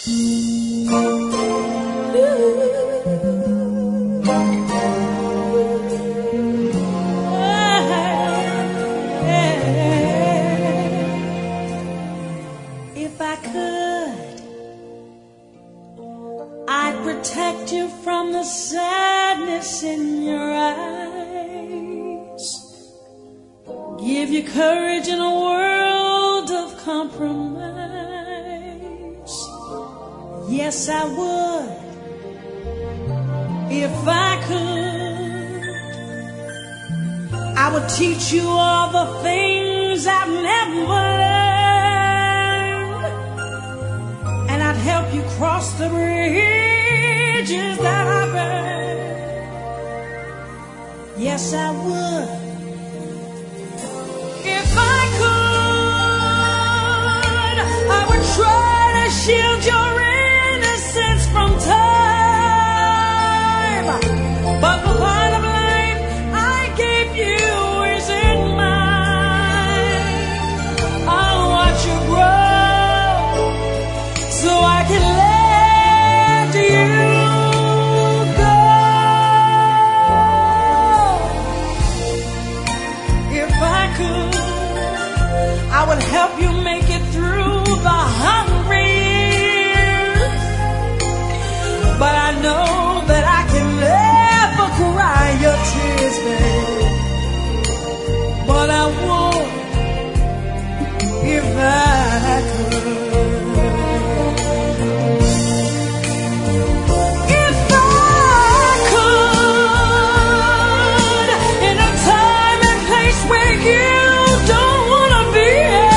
If I could, I'd protect you from the sadness in your eyes, give you courage in a world of compromise. Yes, I would, if I could. I would teach you all the things I've never learned, and I'd help you cross the bridges that I burned. Yes, I would, if I could. I would try to shield your innocence from time, but the part of life I gave you isn't mine. I'll watch you grow so I can let you go. If I could, I would help you make it through the hungry years, but I know that I can never cry your tears, babe. But I would if I could. If I could, in a time and place where you don't want to be.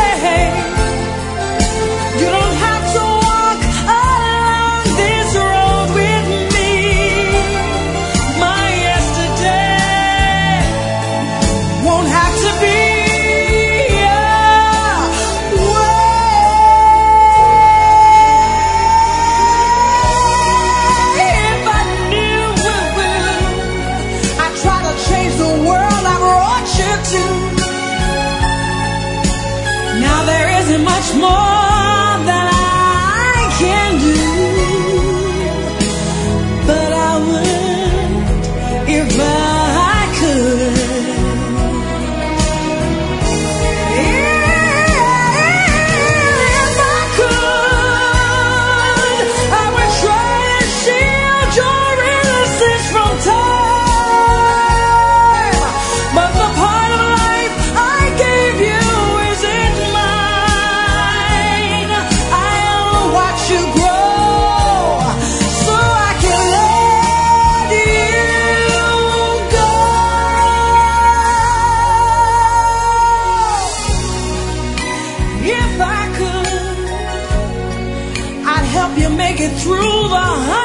You don't have to walk along this road with me. My yesterday won't have to be if I knew I'd try to change the world I brought you to. Now there isn't much more that I can do, but I would if I could. If I could, I would try to shield your innocence from time, but the part of life I gave you isn't mine. I'll watch you grow so I can let you go. If I could, I'd help you make it through the